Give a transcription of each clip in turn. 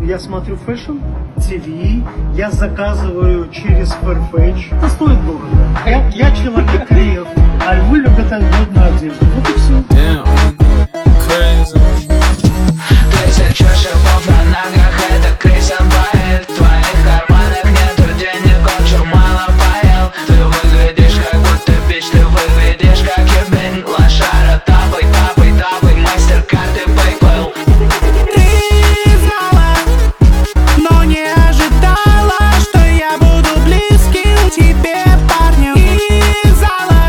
Я смотрю Fashion TV, я заказываю через Farfetch. Это стоит дорого. Я человек креатив, а львы любят модную одежду. Вот и все. Тысяча шипов на ногах, это Крисиан Бейл. В твоих карманах нету денег, очень мало поел. Ты выглядишь как будто бич, ты выглядишь как ебень. Лошара, тапай, тапай, тапай, мастер карты PayPal. Ты знала, но не ожидала, что я буду близким тебе парнем. Из зала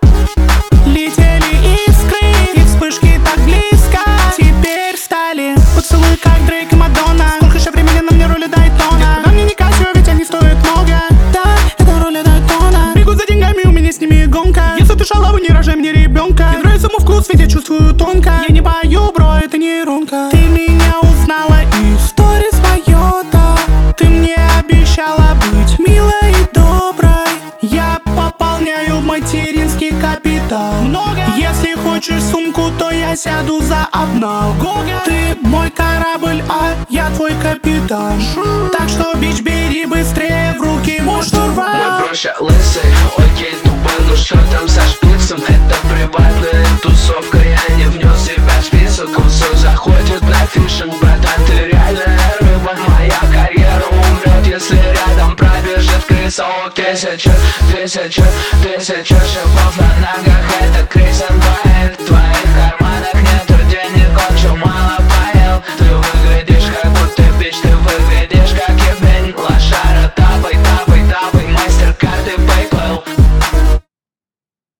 летели искры, и вспышки так близко теперь стали. Поцелуй как Дрейк и Мадонна. Сколько еще времени на мне роли Дайтона? Никуда мне не Кассио, ведь они стоят много. Да, это роли Дайтона. Бегу за деньгами, у меня с ними гонка. Если ты шалава, не рожай мне ребенка. Мне нравится мой вкус, ведь я чувствую тонко. Я не пою, бро, это не нейронка. Ты меня узнала из сторис Майота. Ты мне обещала быть милой и доброй. Я пополняю материнский капитал. Много. Если хочешь сумку, то я сяду за обнал. Ты мой корабль, а я твой капитан. Так что, бич, бери быстрее в руки мой штурвал. Мой проще лысый, окей, тупой, ну что там со шпицем? Это приватная тусовка, я не внес себя в список. Он все заходит на фишинг, братан, ты реальная рыба. Моя карьера умрет, если рядом пробежит крыса. Тысяча шипов на ногах, это Крисиан